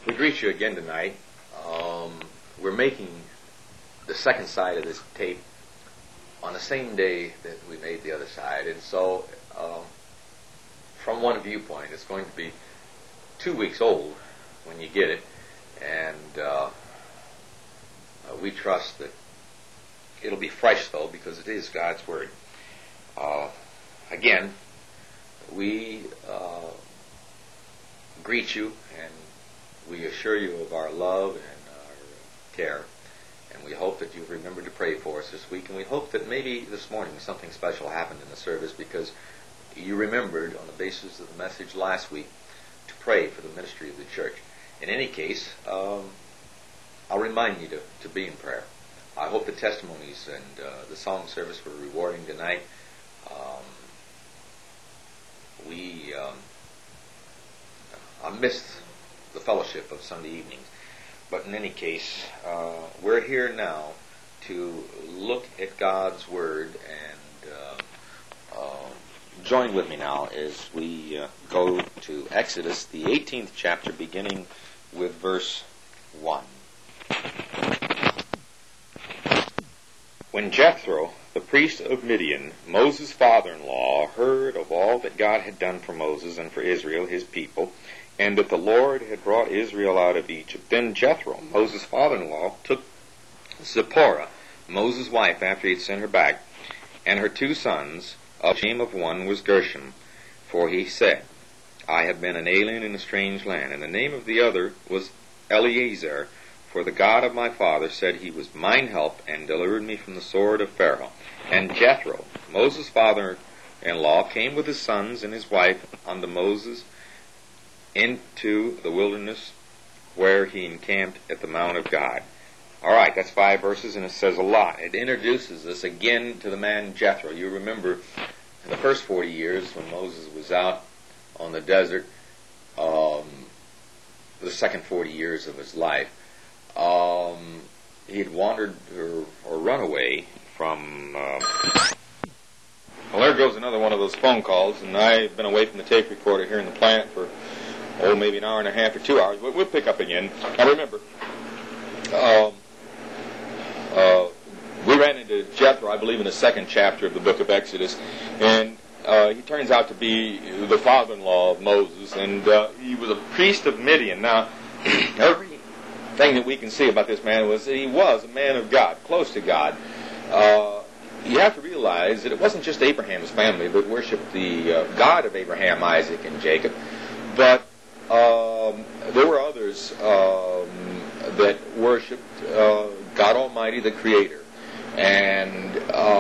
We greet you again tonight. We're making the second side of this tape on the same day that we made the other side, and so from one viewpoint, it's going to be 2 weeks old when you get it, and we trust that it'll be fresh, though, because it is God's Word. Again, we greet you, and we assure you of our love and our care, and we hope that you've remembered to pray for us this week, and we hope that maybe this morning something special happened in the service because you remembered, on the basis of the message last week, to pray for the ministry of the church. In any case, I'll remind you to be in prayer. I hope the testimonies and the song service were rewarding tonight. I missed the fellowship of Sunday evenings, but in any case, we're here now to look at God's Word, and join with me now as we go to Exodus, the 18th chapter, beginning with verse 1. When Jethro, the priest of Midian, Moses' father-in-law, heard of all that God had done for Moses and for Israel, his people, and that the Lord had brought Israel out of Egypt, then Jethro, Moses' father-in-law, took Zipporah, Moses' wife, after he had sent her back, and her 2 sons. Of the name of one was Gershom, for he said, I have been an alien in a strange land. And the name of the other was Eleazar, for the God of my father said he was mine help, and delivered me from the sword of Pharaoh. And Jethro, Moses' father-in-law, came with his sons and his wife unto Moses into the wilderness, where he encamped at the Mount of God. All right, that's 5 verses, and it says a lot. It introduces us again to the man Jethro. You remember in the first 40 years when Moses was out on the desert, the second 40 years of his life, he had wandered or run away from... Well, there goes another one of those phone calls, and I've been away from the tape recorder here in the plant for, maybe an hour and a half or 2 hours. We'll pick up again. Now remember, we ran into Jethro, I believe, in the 2nd chapter of the book of Exodus, and he turns out to be the father-in-law of Moses, and he was a priest of Midian. Now, everything that we can see about this man was that he was a man of God, close to God. You have to realize that it wasn't just Abraham's family that worshipped the God of Abraham, Isaac, and Jacob, but there were others that worshipped God Almighty, the Creator. And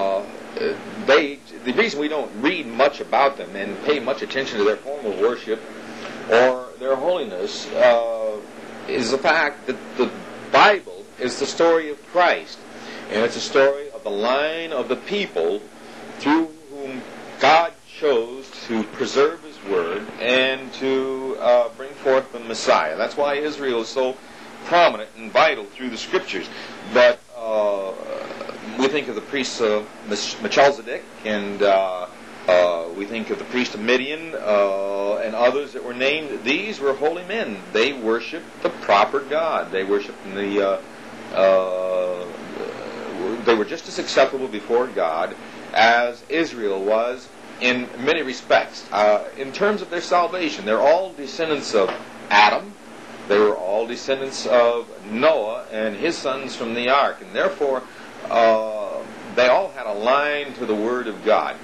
the reason we don't read much about them and pay much attention to their form of worship or their holiness is the fact that the Bible is the story of Christ. And it's a story of the line of the people through whom God chose to preserve His Word and to bring forth the Messiah. That's why Israel is so prominent and vital through the Scriptures. But we think of the priests of Melchizedek, and we think of the priest of Midian, and others that were named. These were holy men. They worshipped the proper God. They worshipped they were just as acceptable before God as Israel was in many respects. In terms of their salvation, they're all descendants of Adam. They were all descendants of Noah and his sons from the ark, and therefore they all had a line to the Word of God.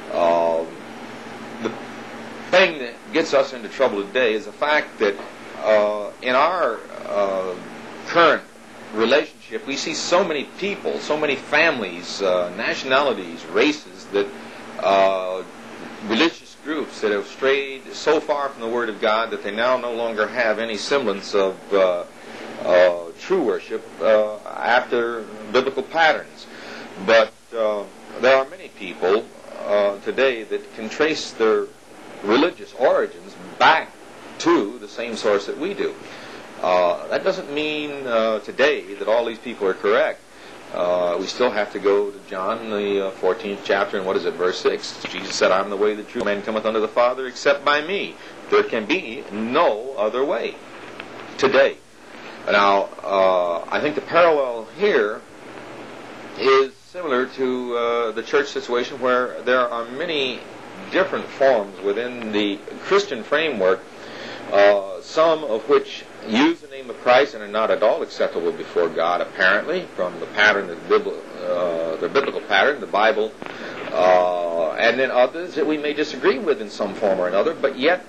The thing that gets us into trouble today is the fact that in our current relationship, we see so many people, so many families, nationalities, races, that religious groups that have strayed so far from the Word of God that they now no longer have any semblance of true worship after biblical patterns. But there are many people today that can trace their religious origins back to the same source that we do. That doesn't mean today that all these people are correct. We still have to go to John, the 14th chapter, and what is it, verse 6? Jesus said, I am the way, the truth. No man cometh unto the Father except by me. There can be no other way today. Now, I think the parallel here is similar to the church situation, where there are many different forms within the Christian framework, some of which use the name of Christ and are not at all acceptable before God, apparently, from the pattern, the biblical pattern, the Bible, and then others that we may disagree with in some form or another, but yet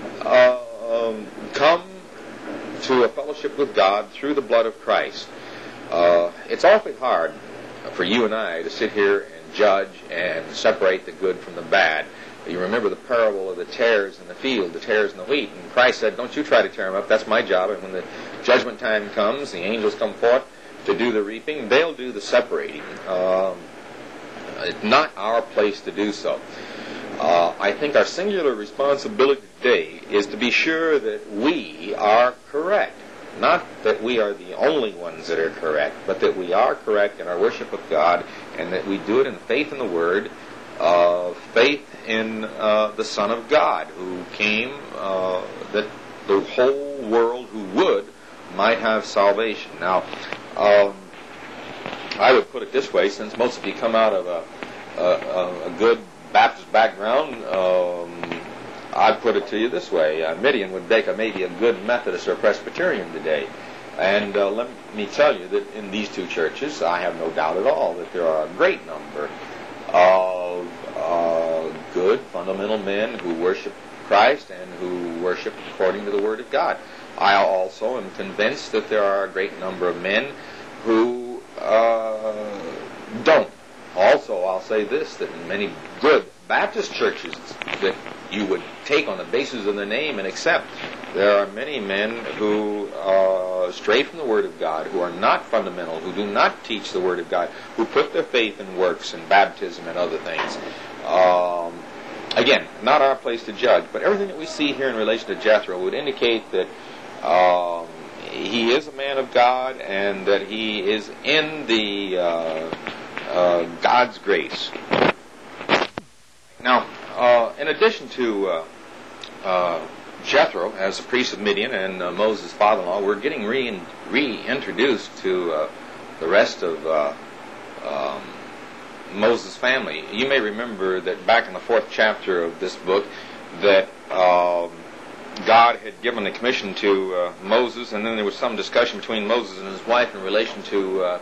come to a fellowship with God through the blood of Christ. It's awfully hard for you and I to sit here and judge and separate the good from the bad. You remember the parable of the tares in the field, the tares in the wheat, and Christ said, don't you try to tear them up, that's my job. And when the judgment time comes, the angels come forth to do the reaping, they'll do the separating. It's not our place to do so. I think our singular responsibility today is to be sure that we are correct. Not that we are the only ones that are correct, but that we are correct in our worship of God, and that we do it in faith in the Word, faith in the Son of God, who came that the whole world who would might have salvation. Now, I would put it this way, since most of you come out of a good Baptist background, I'd put it to you this way. Midian would make maybe a good Methodist or Presbyterian today. And let me tell you that in these two churches, I have no doubt at all that there are a great number of good, fundamental men who worship Christ and who worship according to the Word of God. I also am convinced that there are a great number of men who don't. Also, I'll say this, that in many good Baptist churches that you would take on the basis of the name and accept, there are many men who stray from the Word of God, who are not fundamental, who do not teach the Word of God, who put their faith in works and baptism and other things. Again, not our place to judge, but everything that we see here in relation to Jethro would indicate that he is a man of God and that he is in the God's grace. Now, in addition to Jethro as the priest of Midian and Moses' father-in-law, we're getting reintroduced to the rest of Moses' family. You may remember that back in the 4th chapter of this book that God had given a commission to Moses, and then there was some discussion between Moses and his wife in relation to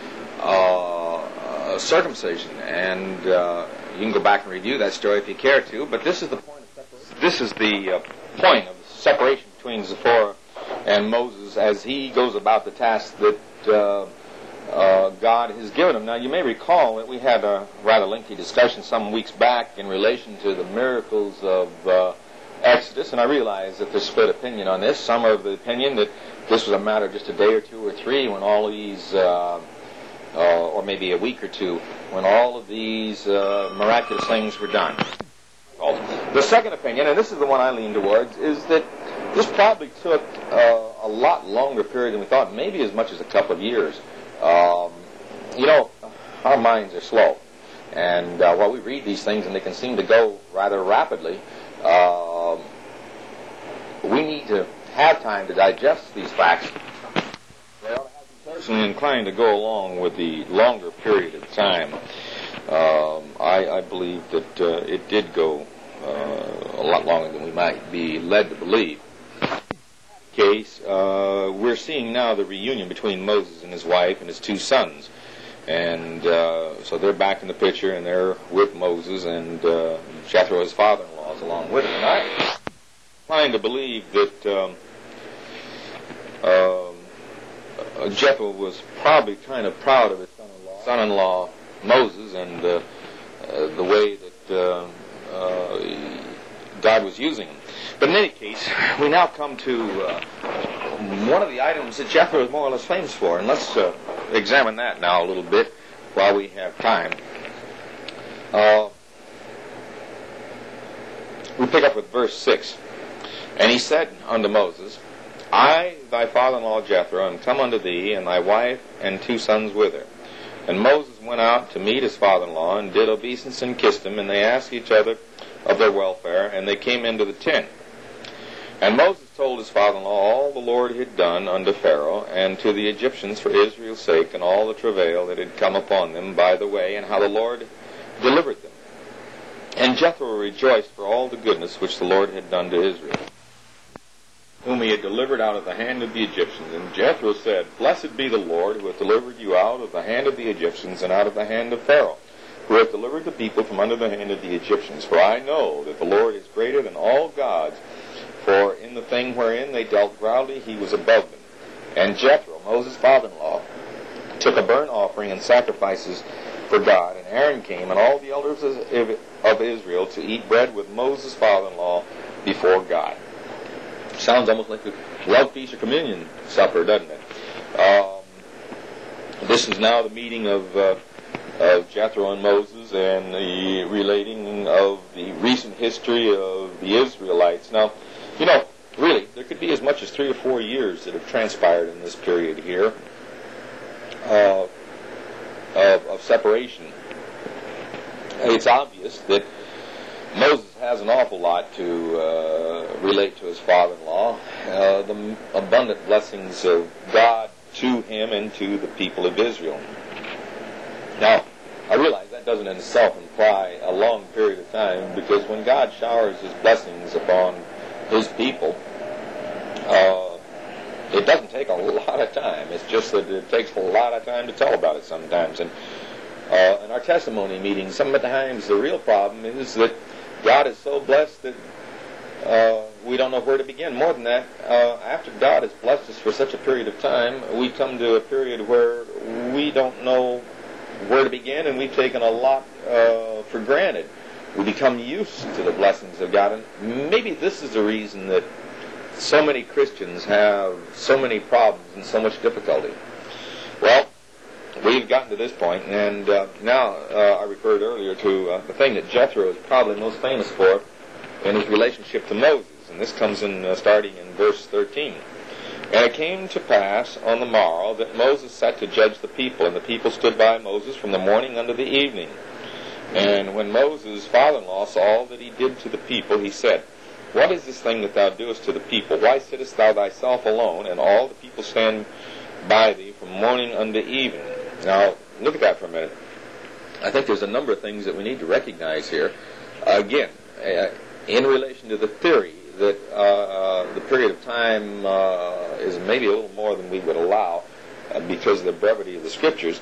circumcision. And you can go back and review that story if you care to, but this is the point of separation. This is the point of separation between Zipporah and Moses as he goes about the task that God has given him. Now, you may recall that we had a rather lengthy discussion some weeks back in relation to the miracles of Exodus, and I realize that there's split opinion on this. Some are of the opinion that this was a matter of just a day or two or three when all these, or maybe a week or two, when all of these miraculous things were done. The second opinion, and this is the one I lean towards, is that this probably took a lot longer period than we thought, maybe as much as a couple of years. Our minds are slow, and while we read these things and they can seem to go rather rapidly, we need to have time to digest these facts. I'm personally inclined to go along with the longer period of time. I believe that it did go a lot longer than we might be led to believe. Case, we're seeing now the reunion between Moses and his wife and his two sons, and so they're back in the picture, and they're with Moses, and Jethro, his father-in-law, is along with him. And I'm inclined to believe that Jethro was probably kind of proud of his son-in-law Moses, and the way that God was using him. But in any case, we now come to one of the items that Jethro is more or less famous for, and let's examine that now a little bit while we have time. We pick up with verse 6. And he said unto Moses, I, thy father-in-law Jethro, am come unto thee, and thy wife, and two sons with her. And Moses went out to meet his father-in-law, and did obeisance and kissed him, and they asked each other of their welfare, and they came into the tent. And Moses told his father-in-law all the Lord had done unto Pharaoh and to the Egyptians for Israel's sake, and all the travail that had come upon them by the way, and how the Lord delivered them. And Jethro rejoiced for all the goodness which the Lord had done to Israel, whom he had delivered out of the hand of the Egyptians. And Jethro said, Blessed be the Lord, who hath delivered you out of the hand of the Egyptians, and out of the hand of Pharaoh, who hath delivered the people from under the hand of the Egyptians. For I know that the Lord is greater than all gods, for in the thing wherein they dealt proudly he was above them. And Jethro, Moses' father-in-law, took a burnt offering and sacrifices for God. And Aaron came, and all the elders of Israel, to eat bread with Moses' father-in-law before God. Sounds almost like a love feast or communion supper, doesn't it? This is now the meeting of Jethro and Moses, and the relating of the recent history of the Israelites. Now, really, there could be as much as 3 or 4 years that have transpired in this period here of separation. It's obvious that Moses has an awful lot to relate to his father-in-law, the abundant blessings of God to him and to the people of Israel. Now, I realize that doesn't in itself imply a long period of time, because when God showers his blessings upon his people, it doesn't take a lot of time. It's just that it takes a lot of time to tell about it sometimes. And in our testimony meetings, sometimes the real problem is that God is so blessed that we don't know where to begin. More than that, after God has blessed us for such a period of time, we come to a period where we don't know where to begin, and we've taken a lot for granted. We become used to the blessings of God, and maybe this is the reason that so many Christians have so many problems and so much difficulty. Well, we've gotten to this point, and now I referred earlier to the thing that Jethro is probably most famous for in his relationship to Moses, and this comes in starting in verse 13. And it came to pass on the morrow that Moses sat to judge the people, and the people stood by Moses from the morning unto the evening. And when Moses' father-in-law saw all that he did to the people, he said, What is this thing that thou doest to the people? Why sittest thou thyself alone, and all the people stand by thee from morning unto evening? Now, look at that for a minute. I think there's a number of things that we need to recognize here. Again, in relation to the theory that the period of time is maybe a little more than we would allow because of the brevity of the Scriptures,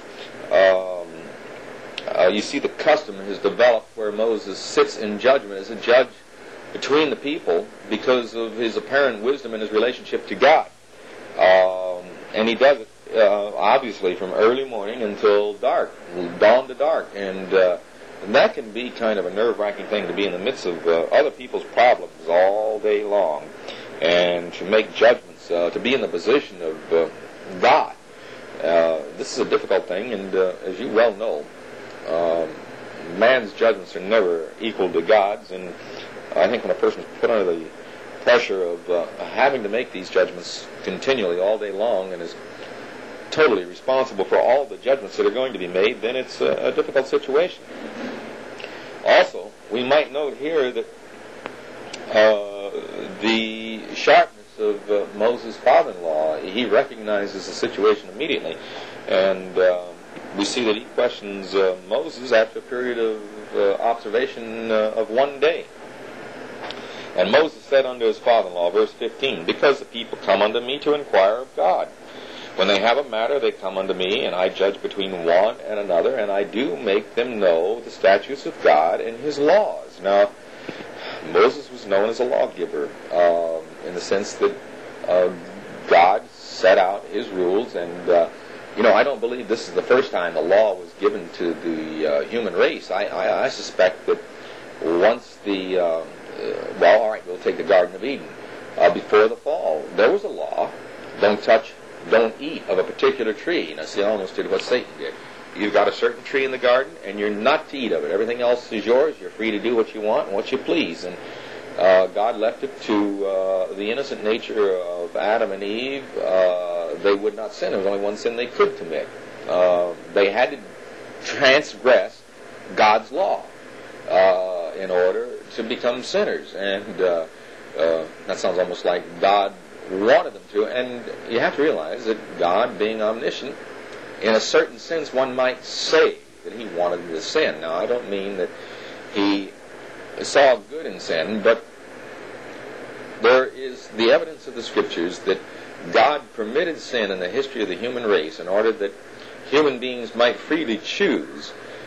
you see the custom has developed where Moses sits in judgment as a judge between the people because of his apparent wisdom in his relationship to God. And he does it, obviously, from early morning until dark, dawn to dark. And that can be kind of a nerve-wracking thing, to be in the midst of other people's problems all day long and to make judgments, to be in the position of God. This is a difficult thing, and as you well know, man's judgments are never equal to God's, and I think when a person is put under the pressure of having to make these judgments continually all day long and is totally responsible for all the judgments that are going to be made, then it's a difficult situation. Also, we might note here that the sharpness of Moses' father-in-law, he recognizes the situation immediately, and we see that he questions Moses after a period of observation of one day. And Moses said unto his father-in-law, verse 15, Because the people come unto me to inquire of God. When they have a matter, they come unto me, and I judge between one and another, and I do make them know the statutes of God and his laws. Now, Moses was known as a lawgiver, in the sense that God set out his rules, and I don't believe this is the first time the law was given to the human race. I suspect that once we'll take the Garden of Eden. Before the fall, there was a law: don't touch, don't eat of a particular tree. Now, see, I almost did what Satan did. You've got a certain tree in the garden, and you're not to eat of it. Everything else is yours. You're free to do what you want and what you please. And God left it to the innocent nature of Adam and Eve. They would not sin. There was only one sin they could commit. They had to transgress God's law in order to become sinners. And That sounds almost like God wanted them to. And you have to realize that God, being omniscient, in a certain sense, one might say that he wanted them to sin. Now, I don't mean that he saw good in sin, but there is the evidence of the Scriptures that God permitted sin in the history of the human race in order that human beings might freely choose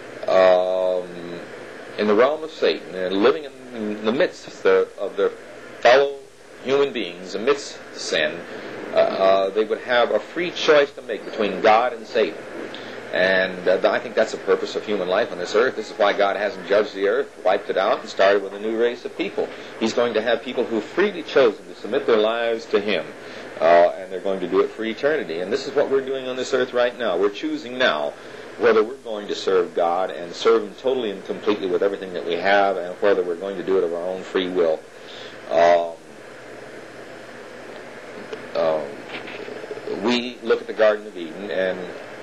in the realm of Satan and living in the midst of their fellow human beings amidst sin. They would have a free choice to make between God and Satan. And I think that's the purpose of human life on this earth. This is why God hasn't judged the earth, wiped it out, and started with a new race of people. He's going to have people who freely chosen to submit their lives to Him. And they're going to do it for eternity. And this is what we're doing on this earth right now. We're choosing now whether we're going to serve God and serve Him totally and completely with everything that we have, and whether we're going to do it of our own free will. We look at the Garden of Eden, and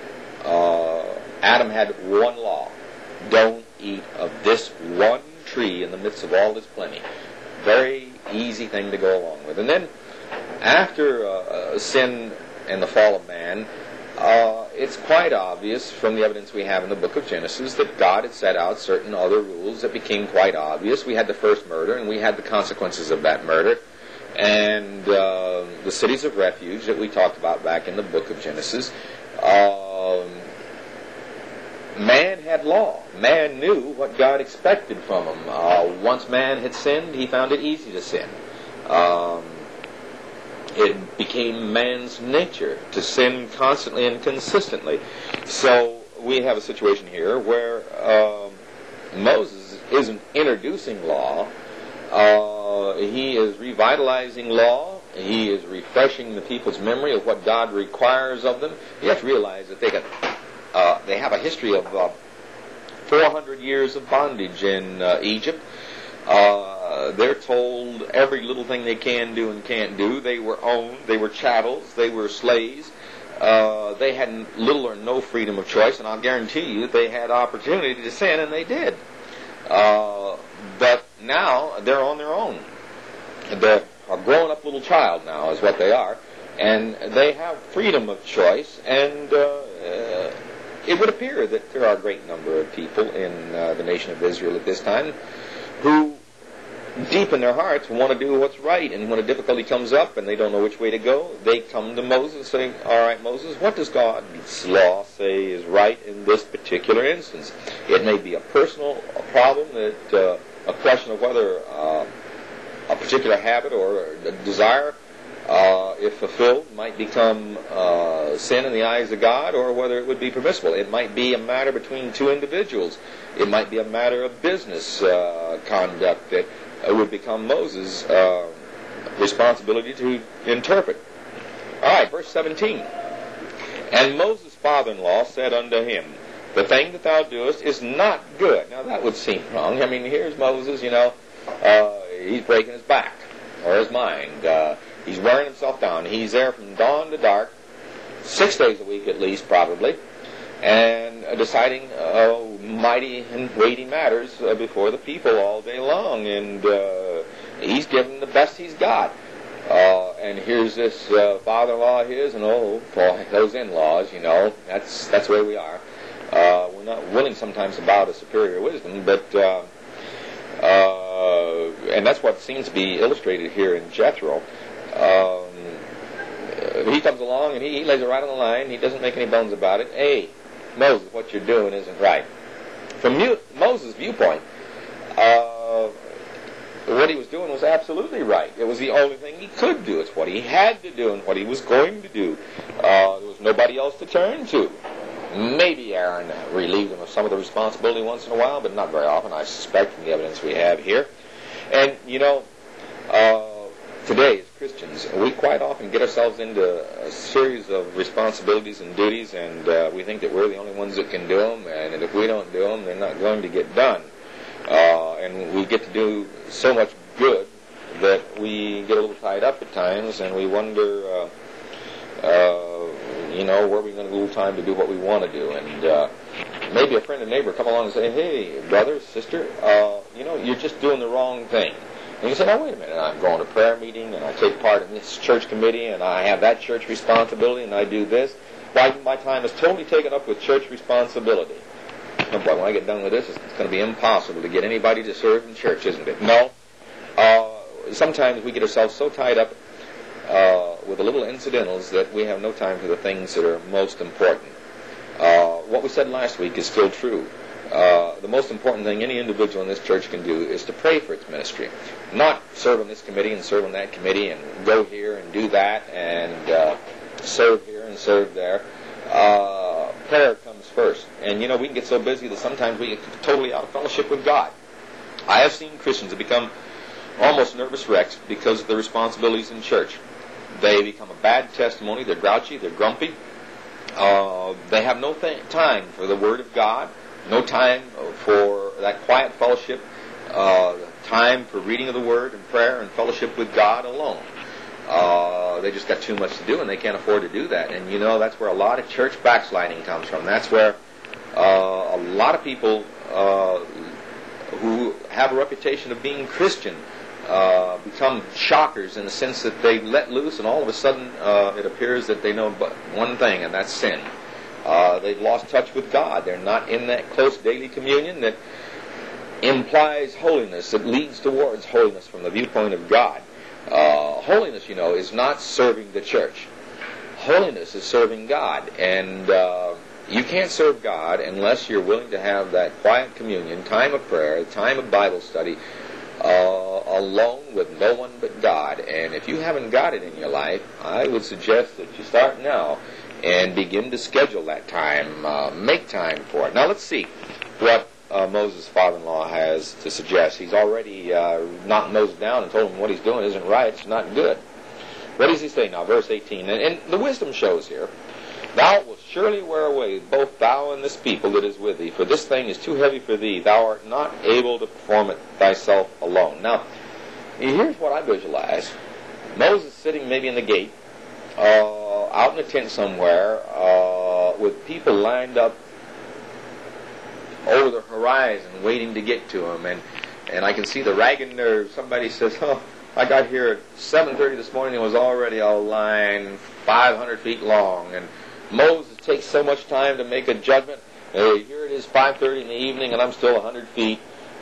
Adam had one law: don't eat of this one tree in the midst of all this plenty. Very easy thing to go along with. And then after sin and the fall of man, it's quite obvious from the evidence we have in the book of Genesis that God had set out certain other rules that became quite obvious. We had the first murder, and we had the consequences of that murder, and the cities of refuge that we talked about back in the book of Genesis. Man had law. Man knew what God expected from him. Once man had sinned, he found it easy to sin. It became man's nature to sin constantly and consistently. So we have a situation here where Moses isn't introducing law. He is revitalizing law. He is refreshing the people's memory of what God requires of them. You have to realize that they have a history of 400 years of bondage in Egypt. They're told every little thing they can do and can't do. They were owned. They were chattels. They were slaves. They had little or no freedom of choice, and I'll guarantee you they had opportunity to sin, and they did. But now they're on their own. They're a grown-up little child now is what they are, and they have freedom of choice, and it would appear that there are a great number of people in the nation of Israel at this time who deep in their hearts want to do what's right, and when a difficulty comes up and they don't know which way to go, they come to Moses and say, all right, Moses, what does God's law say is right in this particular instance? It may be a personal problem, that a question of whether a particular habit or a desire, if fulfilled, might become sin in the eyes of God, or whether it would be permissible. It might be a matter between two individuals. It might be a matter of business conduct that would become Moses' responsibility to interpret. All right, verse 17. And Moses' father-in-law said unto him, the thing that thou doest is not good. Now that would seem wrong. I mean, here's Moses, he's breaking his back or his mind. He's wearing himself down. He's there from dawn to dark, 6 days a week at least, probably, and deciding mighty and weighty matters before the people all day long. And he's giving the best he's got. And here's this father-in-law of his, and those in-laws, that's the way we are. We're not willing sometimes to bow to superior wisdom, but and that's what seems to be illustrated here in Jethro. He comes along and he lays it right on the line. He doesn't make any bones about it. Hey, Moses, what you're doing isn't right. From Moses' viewpoint, what he was doing was absolutely right. It was the only thing he could do. It's what he had to do and what he was going to do. There was nobody else to turn to. Maybe Aaron relieved him of some of the responsibility once in a while, but not very often, I suspect, from the evidence we have here. And, today, as Christians, we quite often get ourselves into a series of responsibilities and duties, and we think that we're the only ones that can do them, and if we don't do them, they're not going to get done. And we get to do so much good that we get a little tied up at times, and we wonder, where are we going to lose time to do what we want to do? And maybe a friend or neighbor come along and say, hey, brother, sister, you're just doing the wrong thing. And you say, now wait a minute, I'm going to prayer meeting, and I take part in this church committee, and I have that church responsibility, and I do this. Why, my time is totally taken up with church responsibility. Oh boy, when I get done with this, it's going to be impossible to get anybody to serve in church, isn't it? No. Sometimes we get ourselves so tied up with the little incidentals that we have no time for the things that are most important. What we said last week is still true. The most important thing any individual in this church can do is to pray for its ministry. Not serve on this committee and serve on that committee and go here and do that and serve here and serve there. Prayer comes first. And, you know, we can get so busy that sometimes we get totally out of fellowship with God. I have seen Christians that become almost nervous wrecks because of their responsibilities in church. They become a bad testimony. They're grouchy. They're grumpy. They have no time for the Word of God, no time for that quiet fellowship, time for reading of the Word and prayer and fellowship with God alone. They just got too much to do, and they can't afford to do that. And, you know, that's where a lot of church backsliding comes from. That's where a lot of people who have a reputation of being Christian become shockers in the sense that they let loose, and all of a sudden it appears that they know but one thing, and that's sin. They've lost touch with God. They're not in that close daily communion that implies holiness, that leads towards holiness from the viewpoint of God. Holiness, you know, is not serving the church. Holiness is serving God, and you can't serve God unless you're willing to have that quiet communion, time of prayer, time of Bible study, alone with no one but God. And if you haven't got it in your life, I would suggest that you start now and begin to schedule that time, make time for it. Now let's see what Moses' father-in-law has to suggest. He's already knocked Moses down and told him what he's doing isn't right, it's not good. What does he say now? Verse 18. And the wisdom shows here, thou wilt surely wear away both thou and this people that is with thee, for this thing is too heavy for thee. Thou art not able to perform it thyself alone. Now, here's what I visualize. Moses sitting maybe in the gate, out in a tent somewhere, with people lined up over the horizon waiting to get to him, and I can see the ragged nerve. Somebody says, I got here at 7:30 this morning and was already a line 500 feet long, and Moses takes so much time to make a judgment. Hey, here it is 5:30 in the evening and I'm still 100 feet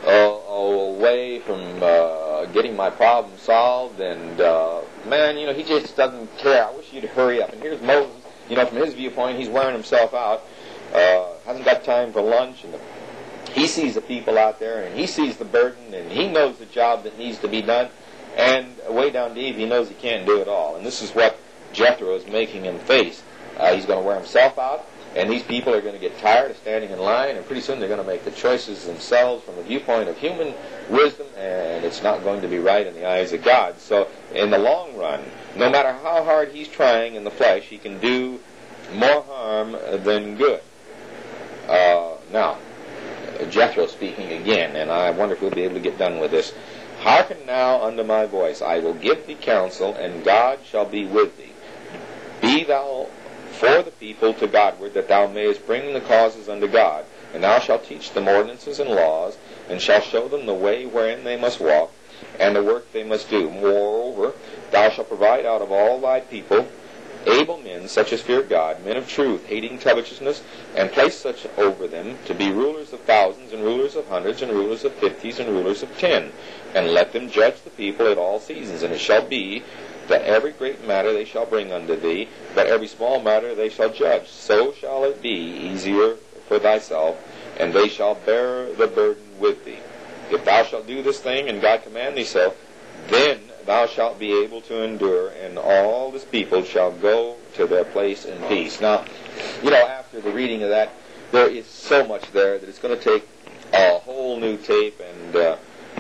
away from getting my problem solved, and man, you know, he just doesn't care. I wish you'd hurry up. And here's Moses, you know, from his viewpoint, he's wearing himself out, hasn't got time for lunch, and he sees the people out there, and he sees the burden, and he knows the job that needs to be done, and way down deep, he knows he can't do it all. And this is what Jethro is making him face. He's going to wear himself out, and these people are going to get tired of standing in line, and pretty soon they're going to make the choices themselves from the viewpoint of human wisdom, and it's not going to be right in the eyes of God. So in the long run, no matter how hard he's trying in the flesh, he can do more harm than good. Now, Jethro speaking again, and I wonder if we'll be able to get done with this. Hearken now unto my voice. I will give thee counsel, and God shall be with thee. Be thou for the people to Godward, that thou mayest bring the causes unto God. And thou shalt teach them ordinances and laws, and shalt show them the way wherein they must walk, and the work they must do. Moreover, thou shalt provide out of all thy people able men, such as fear God, men of truth, hating covetousness, and place such over them to be rulers of thousands, and rulers of hundreds, and rulers of 50s, and rulers of 10. And let them judge the people at all seasons. And it shall be that every great matter they shall bring unto thee, but every small matter they shall judge. So shall it be easier for thyself, and they shall bear the burden with thee. If thou shalt do this thing, and God command thee so, then thou shalt be able to endure, and all this people shall go to their place in peace. Now, you know, after the reading of that, there is so much there that it's going to take a whole new tape and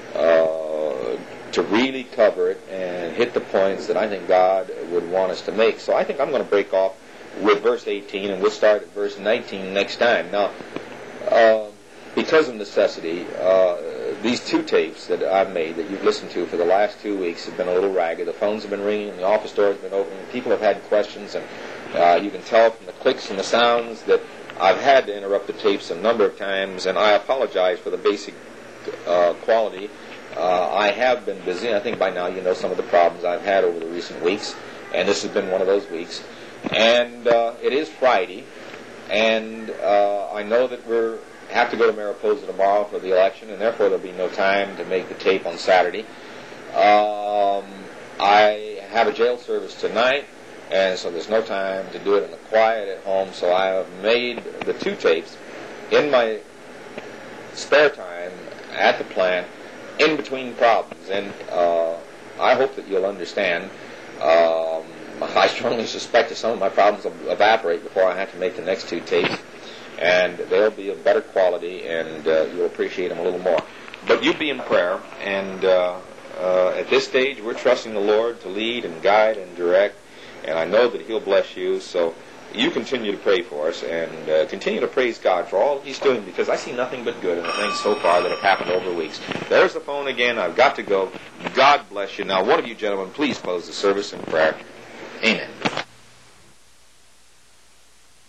to really cover it and hit the points that I think God would want us to make. So I think I'm going to break off with verse 18, and we'll start at verse 19 next time. Now, because of necessity, these two tapes that I've made that you've listened to for the last 2 weeks have been a little ragged. The phones have been ringing, the office door has been open, people have had questions, and you can tell from the clicks and the sounds that I've had to interrupt the tapes a number of times, and I apologize for the basic quality I have been busy. I think by now you know some of the problems I've had over the recent weeks, and this has been one of those weeks. And it is Friday, and I know that we have to go to Mariposa tomorrow for the election, and therefore there'll be no time to make the tape on Saturday. I have a jail service tonight, and so there's no time to do it in the quiet at home, so I have made the 2 tapes in my spare time at the plant in between problems, and I hope that you'll understand. I strongly suspect that some of my problems will evaporate before I have to make the next 2 tapes, and they'll be of better quality, and you'll appreciate them a little more. But you be in prayer, and at this stage we're trusting the Lord to lead and guide and direct, and I know that He'll bless you, so you continue to pray for us, and continue to praise God for all He's doing, because I see nothing but good in the things so far that have happened over weeks. There's the phone again. I've got to go. God bless you. Now, one of you gentlemen, please close the service in prayer. Amen.